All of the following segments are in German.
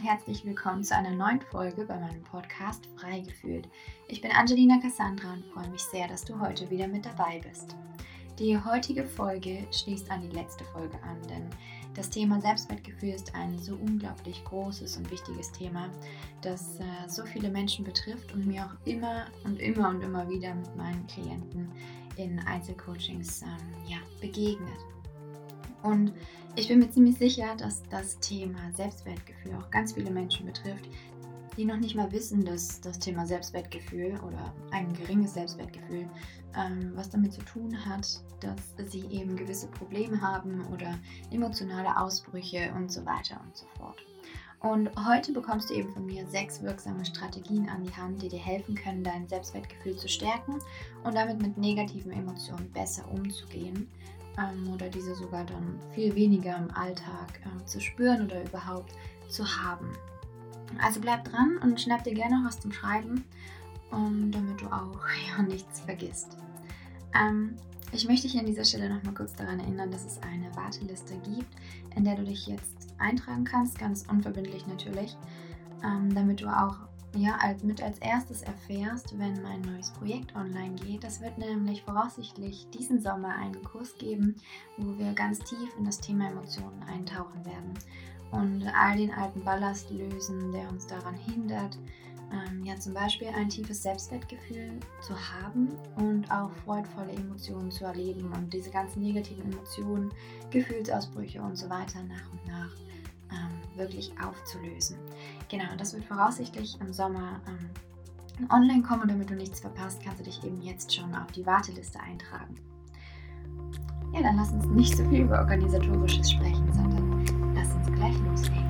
herzlich willkommen zu einer neuen Folge bei meinem Podcast Frei gefühlt. Ich bin Angelina Cassandra und freue mich sehr, dass du heute wieder mit dabei bist. Die heutige Folge schließt an die letzte Folge an, denn das Thema Selbstwertgefühl ist ein so unglaublich großes und wichtiges Thema, das so viele Menschen betrifft und mir auch immer wieder mit meinen Klienten in Einzelcoachings begegnet. Und ich bin mir ziemlich sicher, dass das Thema Selbstwertgefühl auch ganz viele Menschen betrifft, die noch nicht mal wissen, dass das Thema Selbstwertgefühl oder ein geringes Selbstwertgefühl was damit zu tun hat, dass sie eben gewisse Probleme haben oder emotionale Ausbrüche und so weiter und so fort. Und heute bekommst du eben von mir 6 wirksame Strategien an die Hand, die dir helfen können, dein Selbstwertgefühl zu stärken und damit mit negativen Emotionen besser umzugehen. Oder diese sogar dann viel weniger im Alltag zu spüren oder überhaupt zu haben. Also bleib dran und schnapp dir gerne was zum Schreiben, damit du auch nichts vergisst. Ich möchte dich an dieser Stelle nochmal kurz daran erinnern, dass es eine Warteliste gibt, in der du dich jetzt eintragen kannst, ganz unverbindlich natürlich, damit du auch als erstes erfährst, wenn mein neues Projekt online geht. Das wird nämlich voraussichtlich diesen Sommer einen Kurs geben, wo wir ganz tief in das Thema Emotionen eintauchen werden und all den alten Ballast lösen, der uns daran hindert, zum Beispiel ein tiefes Selbstwertgefühl zu haben und auch freudvolle Emotionen zu erleben und diese ganzen negativen Emotionen, Gefühlsausbrüche und so weiter nach und nach wirklich aufzulösen. Genau, das wird voraussichtlich im Sommer online kommen und damit du nichts verpasst, kannst du dich eben jetzt schon auf die Warteliste eintragen. Ja, dann lass uns nicht so viel über Organisatorisches sprechen, sondern lass uns gleich loslegen.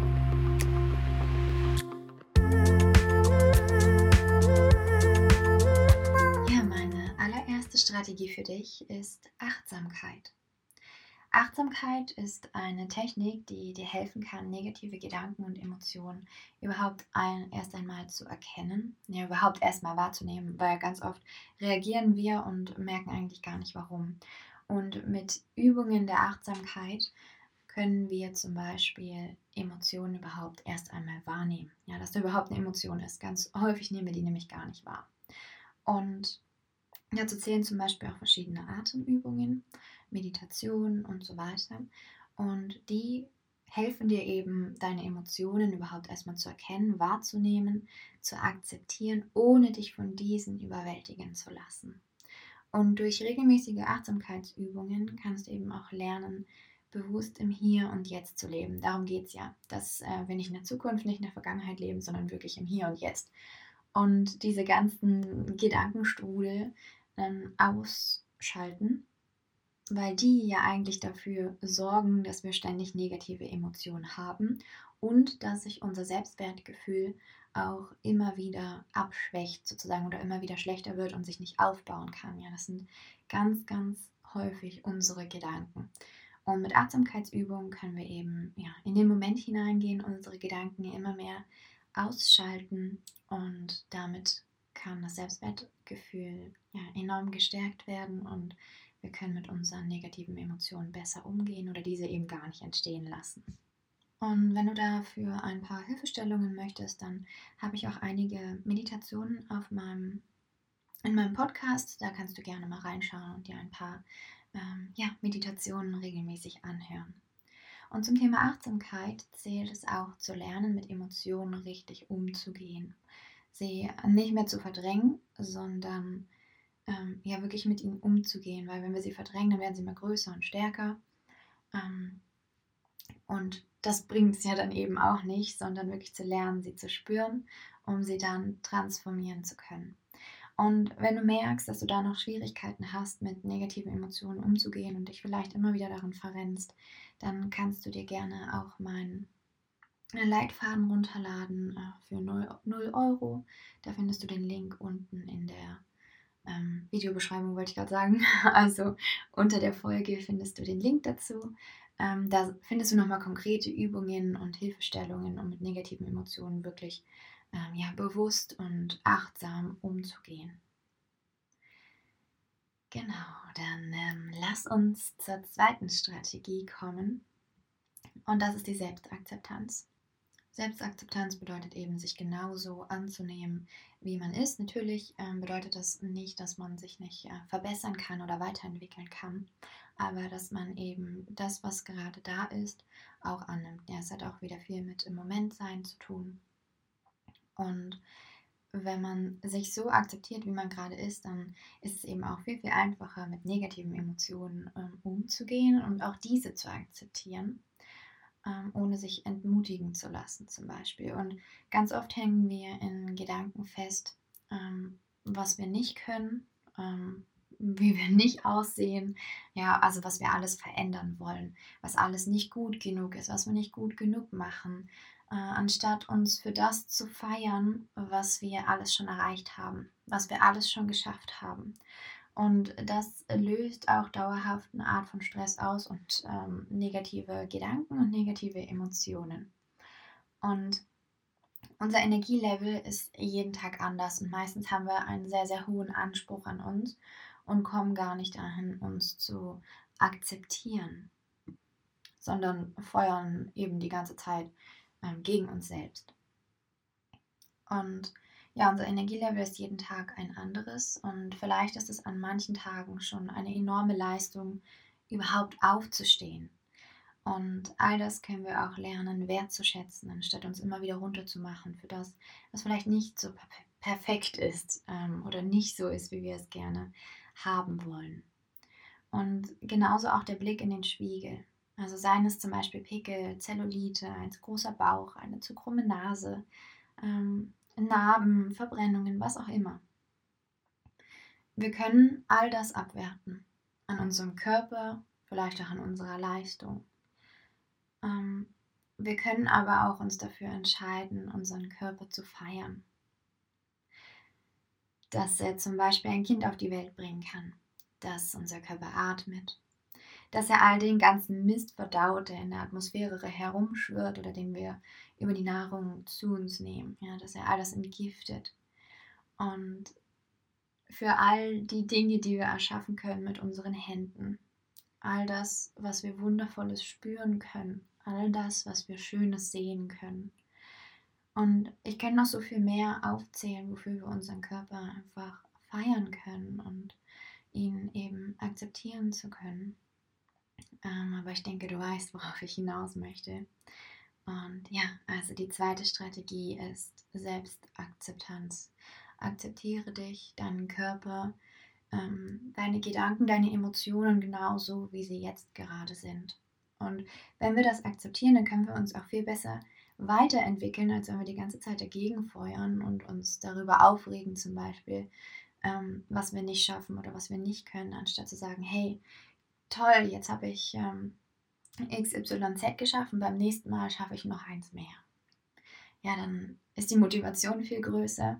Ja, meine allererste Strategie für dich ist Achtsamkeit. Achtsamkeit ist eine Technik, die dir helfen kann, negative Gedanken und Emotionen überhaupt erst einmal zu erkennen, überhaupt erstmal wahrzunehmen, weil ganz oft reagieren wir und merken eigentlich gar nicht warum. Und mit Übungen der Achtsamkeit können wir zum Beispiel Emotionen überhaupt erst einmal wahrnehmen. Ja, dass da überhaupt eine Emotion ist. Ganz häufig nehmen wir die nämlich gar nicht wahr. Und dazu zählen zum Beispiel auch verschiedene Atemübungen, Meditation und so weiter. Und die helfen dir eben, deine Emotionen überhaupt erstmal zu erkennen, wahrzunehmen, zu akzeptieren, ohne dich von diesen überwältigen zu lassen. Und durch regelmäßige Achtsamkeitsübungen kannst du eben auch lernen, bewusst im Hier und Jetzt zu leben. Darum geht es ja, dass wir nicht in der Zukunft, nicht in der Vergangenheit leben, sondern wirklich im Hier und Jetzt. Und diese ganzen Gedankenstrudel ausschalten, weil die ja eigentlich dafür sorgen, dass wir ständig negative Emotionen haben und dass sich unser Selbstwertgefühl auch immer wieder abschwächt sozusagen oder immer wieder schlechter wird und sich nicht aufbauen kann. Ja, das sind ganz, ganz häufig unsere Gedanken. Und mit Achtsamkeitsübungen können wir eben in den Moment hineingehen, unsere Gedanken immer mehr ausschalten und damit kann das Selbstwertgefühl enorm gestärkt werden und wir können mit unseren negativen Emotionen besser umgehen oder diese eben gar nicht entstehen lassen. Und wenn du dafür ein paar Hilfestellungen möchtest, dann habe ich auch einige Meditationen in meinem Podcast. Da kannst du gerne mal reinschauen und dir ein paar Meditationen regelmäßig anhören. Und zum Thema Achtsamkeit zählt es auch zu lernen, mit Emotionen richtig umzugehen. Sie nicht mehr zu verdrängen, sondern wirklich mit ihnen umzugehen. Weil wenn wir sie verdrängen, dann werden sie immer größer und stärker. Und das bringt es ja dann eben auch nicht, sondern wirklich zu lernen, sie zu spüren, um sie dann transformieren zu können. Und wenn du merkst, dass du da noch Schwierigkeiten hast, mit negativen Emotionen umzugehen und dich vielleicht immer wieder darin verrennst, dann kannst du dir gerne auch meinen Leitfaden runterladen für 0 Euro. Da findest du den Link unten in der Videobeschreibung, wollte ich gerade sagen. Also unter der Folge findest du den Link dazu. Da findest du nochmal konkrete Übungen und Hilfestellungen, um mit negativen Emotionen wirklich bewusst und achtsam umzugehen. Genau, dann lass uns zur zweiten Strategie kommen und das ist die Selbstakzeptanz. Selbstakzeptanz bedeutet eben, sich genauso anzunehmen, wie man ist. Natürlich bedeutet das nicht, dass man sich nicht verbessern kann oder weiterentwickeln kann, aber dass man eben das, was gerade da ist, auch annimmt. Ja, es hat auch wieder viel mit im Moment sein zu tun. Und wenn man sich so akzeptiert, wie man gerade ist, dann ist es eben auch viel, viel einfacher, mit negativen Emotionen umzugehen und auch diese zu akzeptieren, ohne sich entmutigen zu lassen zum Beispiel. Und ganz oft hängen wir in Gedanken fest, was wir nicht können, wie wir nicht aussehen, ja, also was wir alles verändern wollen, was alles nicht gut genug ist, was wir nicht gut genug machen, anstatt uns für das zu feiern, was wir alles schon erreicht haben, was wir alles schon geschafft haben. Und das löst auch dauerhaft eine Art von Stress aus und negative Gedanken und negative Emotionen. Und unser Energielevel ist jeden Tag anders und meistens haben wir einen sehr, sehr hohen Anspruch an uns und kommen gar nicht dahin, uns zu akzeptieren, sondern feuern eben die ganze Zeit gegen uns selbst. Und ja, unser Energielevel ist jeden Tag ein anderes und vielleicht ist es an manchen Tagen schon eine enorme Leistung, überhaupt aufzustehen. Und all das können wir auch lernen, wertzuschätzen, anstatt uns immer wieder runterzumachen für das, was vielleicht nicht so perfekt ist oder nicht so ist, wie wir es gerne haben wollen. Und genauso auch der Blick in den Spiegel. Also seien es zum Beispiel Pickel, Zellulite, ein zu großer Bauch, eine zu krumme Nase, Narben, Verbrennungen, was auch immer. Wir können all das abwerten. An unserem Körper, vielleicht auch an unserer Leistung. Wir können aber auch uns dafür entscheiden, unseren Körper zu feiern. Dass er zum Beispiel ein Kind auf die Welt bringen kann, dass unser Körper atmet, dass er all den ganzen Mist verdaut, der in der Atmosphäre herumschwirrt oder den wir über die Nahrung zu uns nehmen, ja, dass er all das entgiftet. Und für all die Dinge, die wir erschaffen können mit unseren Händen, all das, was wir Wundervolles spüren können, all das, was wir Schönes sehen können. Und ich kann noch so viel mehr aufzählen, wofür wir unseren Körper einfach feiern können und ihn eben akzeptieren zu können. Aber ich denke, du weißt, worauf ich hinaus möchte. Und ja, also die zweite Strategie ist Selbstakzeptanz. Akzeptiere dich, deinen Körper, deine Gedanken, deine Emotionen genauso, wie sie jetzt gerade sind. Und wenn wir das akzeptieren, dann können wir uns auch viel besser weiterentwickeln, als wenn wir die ganze Zeit dagegen feuern und uns darüber aufregen, zum Beispiel, was wir nicht schaffen oder was wir nicht können, anstatt zu sagen, hey, toll, jetzt habe ich XYZ geschaffen, beim nächsten Mal schaffe ich noch eins mehr. Ja, dann ist die Motivation viel größer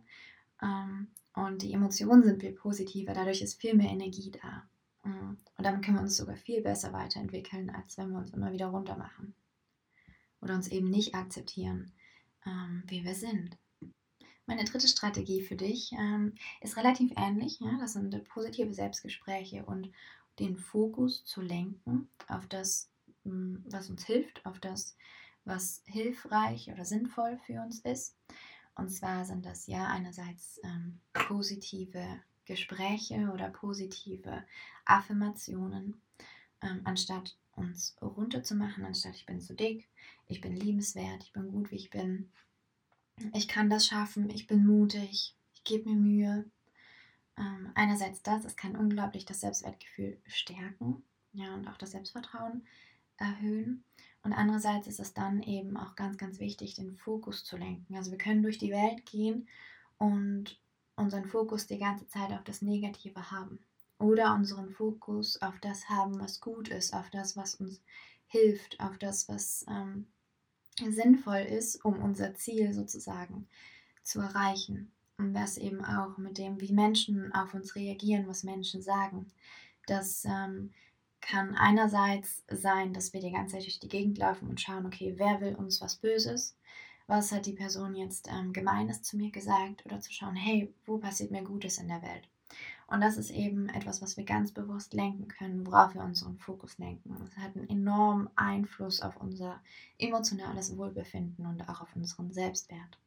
und die Emotionen sind viel positiver, dadurch ist viel mehr Energie da. Und damit können wir uns sogar viel besser weiterentwickeln, als wenn wir uns immer wieder runter machen oder uns eben nicht akzeptieren, wie wir sind. Meine dritte Strategie für dich ist relativ ähnlich. Ja? Das sind positive Selbstgespräche und den Fokus zu lenken auf das, was uns hilft, auf das, was hilfreich oder sinnvoll für uns ist. Und zwar sind das ja einerseits positive Gespräche oder positive Affirmationen, anstatt uns runterzumachen, anstatt ich bin zu dick, ich bin liebenswert, ich bin gut, wie ich bin, ich kann das schaffen, ich bin mutig, ich gebe mir Mühe. Einerseits das, es kann unglaublich das Selbstwertgefühl stärken, ja, und auch das Selbstvertrauen erhöhen. Und andererseits ist es dann eben auch ganz, ganz wichtig, den Fokus zu lenken. Also wir können durch die Welt gehen und unseren Fokus die ganze Zeit auf das Negative haben. Oder unseren Fokus auf das haben, was gut ist, auf das, was uns hilft, auf das, was sinnvoll ist, um unser Ziel sozusagen zu erreichen. Und das eben auch mit dem, wie Menschen auf uns reagieren, was Menschen sagen. Das kann einerseits sein, dass wir die ganze Zeit durch die Gegend laufen und schauen, okay, wer will uns was Böses? Was hat die Person jetzt Gemeines zu mir gesagt? Oder zu schauen, hey, wo passiert mir Gutes in der Welt? Und das ist eben etwas, was wir ganz bewusst lenken können, worauf wir unseren Fokus lenken. Es hat einen enormen Einfluss auf unser emotionales Wohlbefinden und auch auf unseren Selbstwert.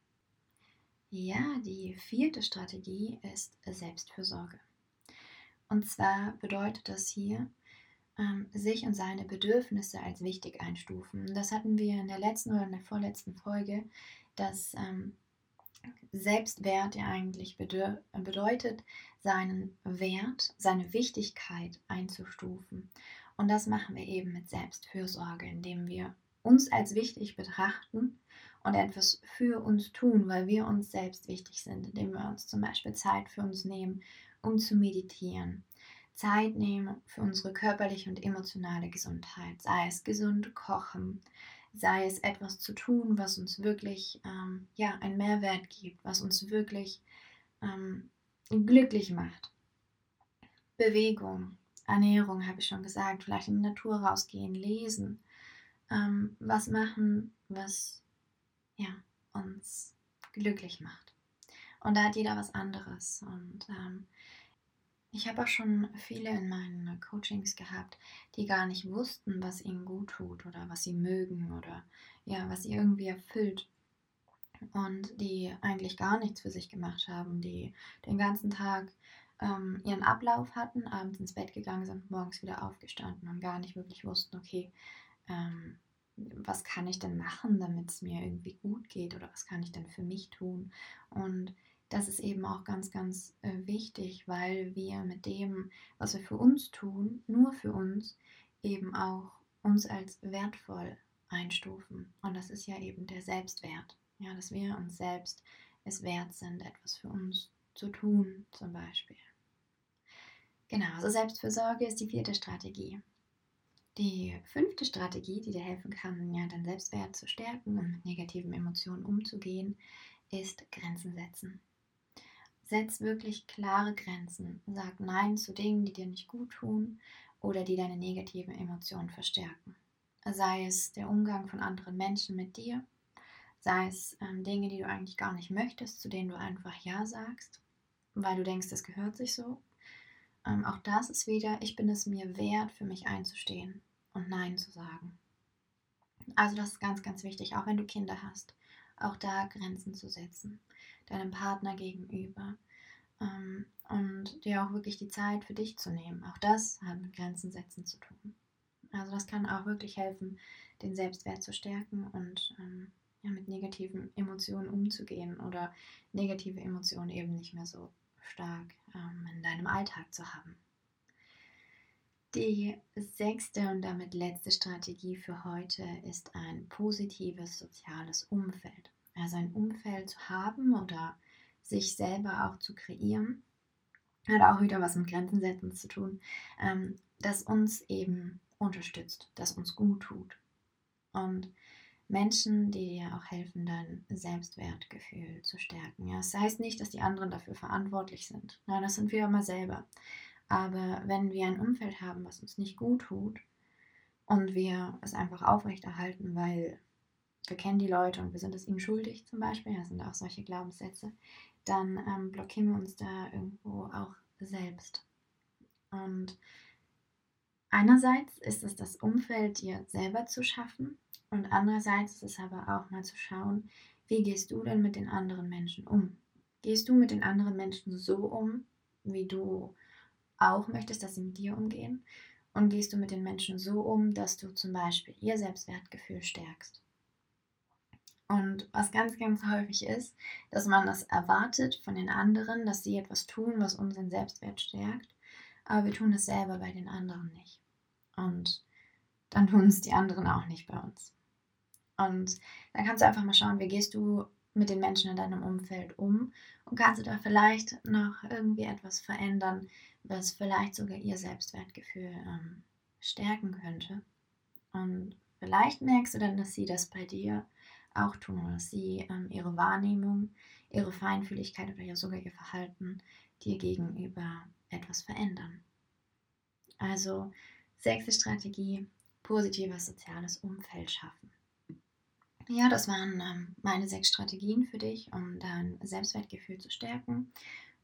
Ja, die 4. Strategie ist Selbstfürsorge. Und zwar bedeutet das hier, sich und seine Bedürfnisse als wichtig einstufen. Das hatten wir in der letzten oder in der vorletzten Folge, dass Selbstwert ja eigentlich bedeutet, seinen Wert, seine Wichtigkeit einzustufen. Und das machen wir eben mit Selbstfürsorge, indem wir uns als wichtig betrachten und etwas für uns tun, weil wir uns selbst wichtig sind, indem wir uns zum Beispiel Zeit für uns nehmen, um zu meditieren. Zeit nehmen für unsere körperliche und emotionale Gesundheit, sei es gesund kochen, sei es etwas zu tun, was uns wirklich einen Mehrwert gibt, was uns wirklich glücklich macht. Bewegung, Ernährung, habe ich schon gesagt, vielleicht in die Natur rausgehen, lesen, was machen, was uns glücklich macht. Und da hat jeder was anderes. Und ich habe auch schon viele in meinen Coachings gehabt, die gar nicht wussten, was ihnen gut tut oder was sie mögen oder was sie irgendwie erfüllt. Und die eigentlich gar nichts für sich gemacht haben, die den ganzen Tag ihren Ablauf hatten, abends ins Bett gegangen sind, morgens wieder aufgestanden und gar nicht wirklich wussten, okay, was kann ich denn machen, damit es mir irgendwie gut geht oder was kann ich denn für mich tun? Und das ist eben auch ganz, ganz wichtig, weil wir mit dem, was wir für uns tun, nur für uns, eben auch uns als wertvoll einstufen. Und das ist ja eben der Selbstwert. Ja, dass wir uns selbst es wert sind, etwas für uns zu tun, zum Beispiel. Genau, also Selbstfürsorge ist die 4. Strategie. Die 5. Strategie, die dir helfen kann, deinen Selbstwert zu stärken und mit negativen Emotionen umzugehen, ist Grenzen setzen. Setz wirklich klare Grenzen. Sag Nein zu Dingen, die dir nicht gut tun oder die deine negativen Emotionen verstärken. Sei es der Umgang von anderen Menschen mit dir, sei es Dinge, die du eigentlich gar nicht möchtest, zu denen du einfach Ja sagst, weil du denkst, das gehört sich so. Auch das ist wieder, ich bin es mir wert, für mich einzustehen und Nein zu sagen. Also das ist ganz, ganz wichtig, auch wenn du Kinder hast, auch da Grenzen zu setzen, deinem Partner gegenüber und dir auch wirklich die Zeit für dich zu nehmen. Auch das hat mit Grenzen setzen zu tun. Also das kann auch wirklich helfen, den Selbstwert zu stärken und mit negativen Emotionen umzugehen oder negative Emotionen eben nicht mehr so stark in deinem Alltag zu haben. Die 6. und damit letzte Strategie für heute ist ein positives soziales Umfeld. Also ein Umfeld zu haben oder sich selber auch zu kreieren, hat auch wieder was mit Grenzen setzen zu tun, das uns eben unterstützt, das uns gut tut. Und Menschen, die dir auch helfen, dein Selbstwertgefühl zu stärken. Ja, das heißt nicht, dass die anderen dafür verantwortlich sind. Nein, das sind wir immer selber. Aber wenn wir ein Umfeld haben, was uns nicht gut tut und wir es einfach aufrechterhalten, weil wir kennen die Leute und wir sind es ihnen schuldig zum Beispiel, das sind auch solche Glaubenssätze, dann blockieren wir uns da irgendwo auch selbst. Und einerseits ist es das Umfeld dir selber zu schaffen und andererseits ist es aber auch mal zu schauen, wie gehst du denn mit den anderen Menschen um? Gehst du mit den anderen Menschen so um, wie du auch möchtest, dass sie mit dir umgehen? Und gehst du mit den Menschen so um, dass du zum Beispiel ihr Selbstwertgefühl stärkst? Und was ganz, ganz häufig ist, dass man das erwartet von den anderen, dass sie etwas tun, was unseren Selbstwert stärkt, aber wir tun es selber bei den anderen nicht. Und dann tun es die anderen auch nicht bei uns. Und dann kannst du einfach mal schauen, wie gehst du mit den Menschen in deinem Umfeld um und kannst du da vielleicht noch irgendwie etwas verändern, was vielleicht sogar ihr Selbstwertgefühl stärken könnte. Und vielleicht merkst du dann, dass sie das bei dir auch tun oder dass sie ihre Wahrnehmung, ihre Feinfühligkeit oder ja sogar ihr Verhalten dir gegenüber etwas verändern. Also 6. Strategie, positives soziales Umfeld schaffen. Ja, das waren meine 6 Strategien für dich, um dein Selbstwertgefühl zu stärken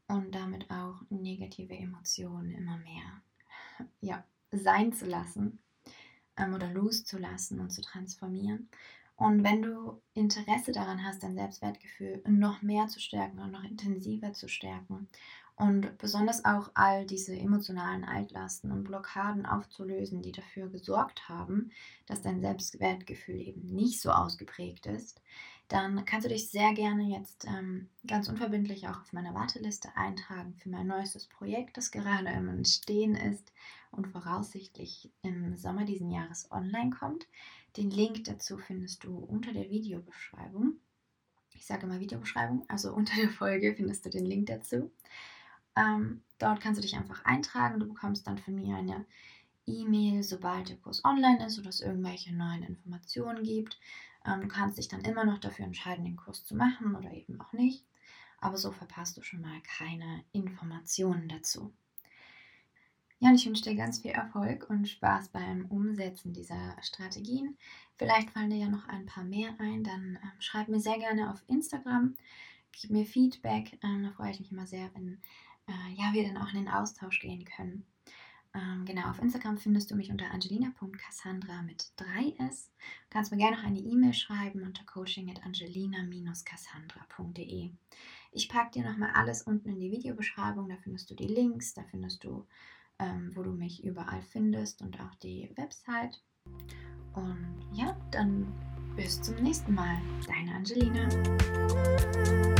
und damit auch negative Emotionen immer mehr sein zu lassen oder loszulassen und zu transformieren. Und wenn du Interesse daran hast, dein Selbstwertgefühl noch mehr zu stärken und noch intensiver zu stärken und besonders auch all diese emotionalen Altlasten und Blockaden aufzulösen, die dafür gesorgt haben, dass dein Selbstwertgefühl eben nicht so ausgeprägt ist, dann kannst du dich sehr gerne jetzt ganz unverbindlich auch auf meiner Warteliste eintragen für mein neuestes Projekt, das gerade im Entstehen ist und voraussichtlich im Sommer diesen Jahres online kommt. Den Link dazu findest du unter der Videobeschreibung. Ich sage immer Videobeschreibung, also unter der Folge findest du den Link dazu. Dort kannst du dich einfach eintragen. Du bekommst dann von mir eine E-Mail, sobald der Kurs online ist oder es irgendwelche neuen Informationen gibt. Du kannst dich dann immer noch dafür entscheiden, den Kurs zu machen oder eben auch nicht. Aber so verpasst du schon mal keine Informationen dazu. Ja, und ich wünsche dir ganz viel Erfolg und Spaß beim Umsetzen dieser Strategien. Vielleicht fallen dir ja noch ein paar mehr ein, dann schreib mir sehr gerne auf Instagram, gib mir Feedback. Da freue ich mich immer sehr, wenn wir dann auch in den Austausch gehen können. Genau, auf Instagram findest du mich unter angelina.cassandra mit 3S. Du kannst mir gerne noch eine E-Mail schreiben unter coaching@angelina-cassandra.de. Ich packe dir nochmal alles unten in die Videobeschreibung, da findest du die Links, da findest du, wo du mich überall findest und auch die Website. Und ja, dann bis zum nächsten Mal. Deine Angelina.